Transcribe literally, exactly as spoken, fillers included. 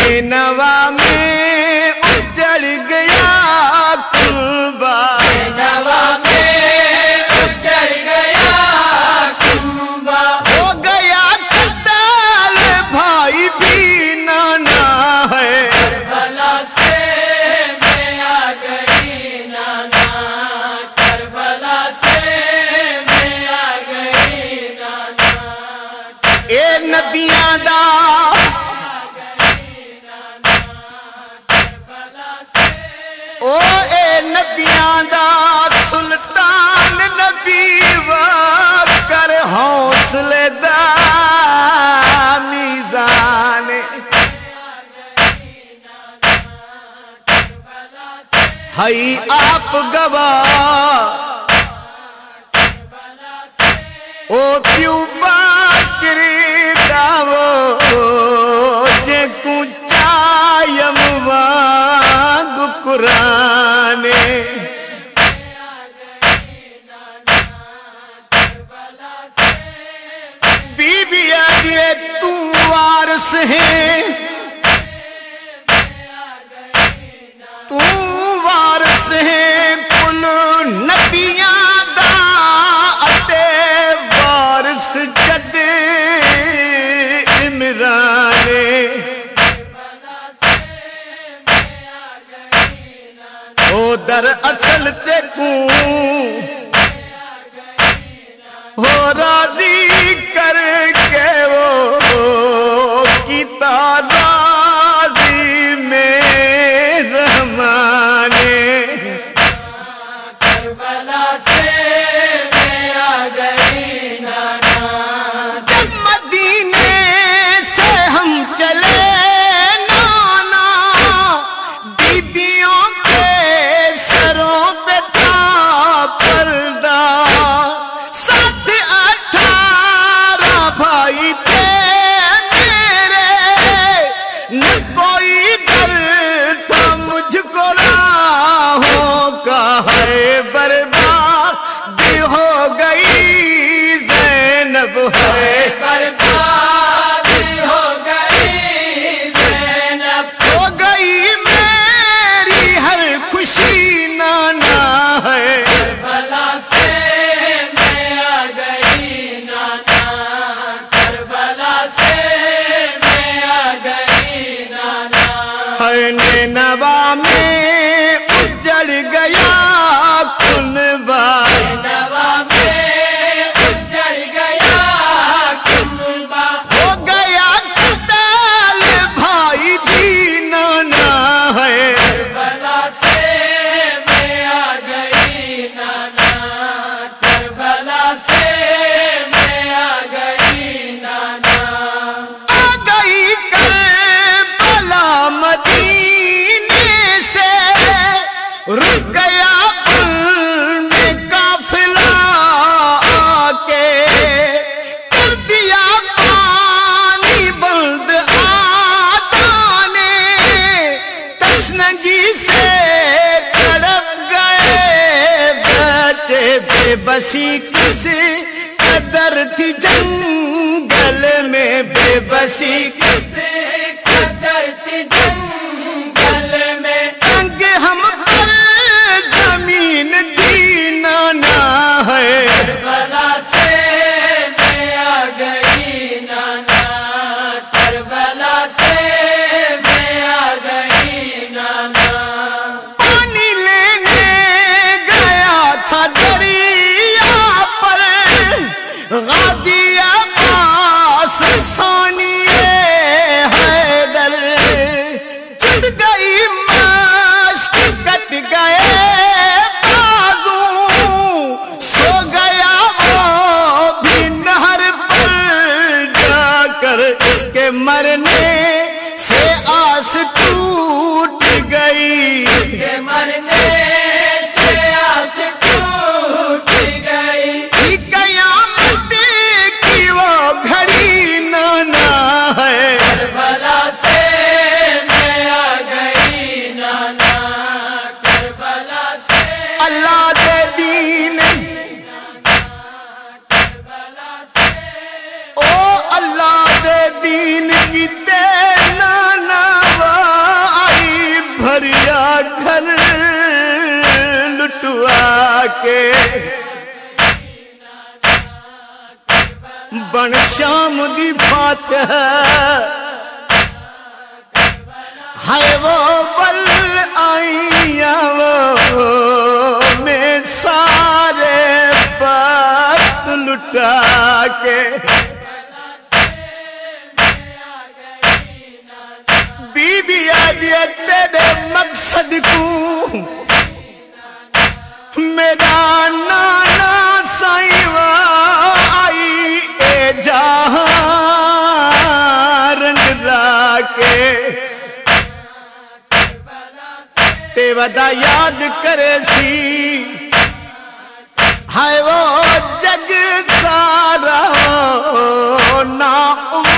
نینوا میں اجڑ گیا کنبہ، نینوا میں اجڑ گیا کنبہ، ہو گیا قتل بھائی بھی نانا ہے، کربلا سے میں آ گئی نانا، کربلا سے میں آ گئی نانا، اے نبیاں دا او اے نبیاں دا سلطان نبی وکر حوصلے دا میزان، ہائی آپ گواہ او پیو باکری داو جے کچایم وانگ قرآن، بی بی آدھے تو وارث ہے، تو وارث ہے کل نبیاں دا اتے وارث جد عمران، او در اصل سے کون ہو راضی کر کے وہ کیتا راضی میں رحمان، کربلا سے میں آ گئی نانا، جب مدینے سے ہم چلے نانا، بیبیوں کے سروں پہ تھا پردہ، سات اٹھارہ بھائی تھے میرے، نہ کوئی ڈر تھا مجھ کو راہوں کا، ہے برباد ہو گئی زینب، ہے برباد ہو گئی زینب، ہو گئی میری ہر خوشی نانا ہے، کربلا سے میں آ گئی نانا، کربلا سے میں آ گئی نانا، ہے نینوا میں اجڑ گیا کنبہ، نینوا میں اجڑ گیا کنبہ، ہو گیا قتل بھائی بھی نانا ہے، کربلا سے میں آ گئی نانا، کربلا سے میں آ گئی نانا، آ گئی کربلا مدینے سے، رک گیا پل میں قافلہ آ کے، کر دیا پانی بند آدانے، تشنگی سے تڑپ گئے بچے، بے بسی کس قدر تھی جنگل میں، بے بسی کس قدر تھی جنگل میں، تنگ ہم پر زمین تھی نانا ہے، کربلا سے میں آ گئی نانا، کربلا سے میں آ گئی نانا، پانی لینے گیا تھا دریا پر، غازی عباس ثانیے عصمت ہے وہ بل آئیاں وہ میں سارے بات لٹا کے بی بی آدیت تیرے مقصد کو میرا نانا سائیوا آئی اے جہاں رنگ راکے تے ودا یاد کرے سی ہائے وہ جگ سارا نا